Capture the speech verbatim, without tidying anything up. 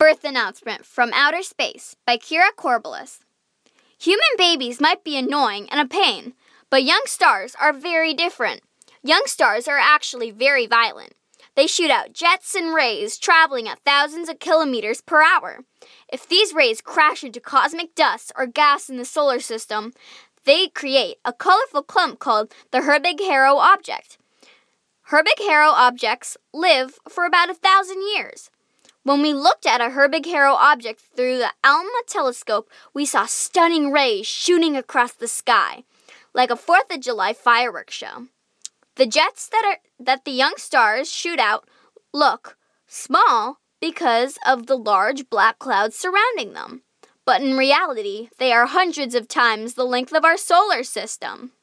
Birth Announcement from Outer Space by Kira Korbalis. Human babies might be annoying and a pain, but young stars are very different. Young stars are actually very violent. They shoot out jets and rays traveling at thousands of kilometers per hour. If these rays crash into cosmic dust or gas in the solar system, they create a colorful clump called the Herbig-Haro object. Herbig-Haro objects live for about a thousand years. When we looked at a Herbig-Haro object through the ALMA telescope, we saw stunning rays shooting across the sky, like a fourth of July fireworks show. The jets that are that the young stars shoot out look small because of the large black clouds surrounding them, but in reality, they are hundreds of times the length of our solar system.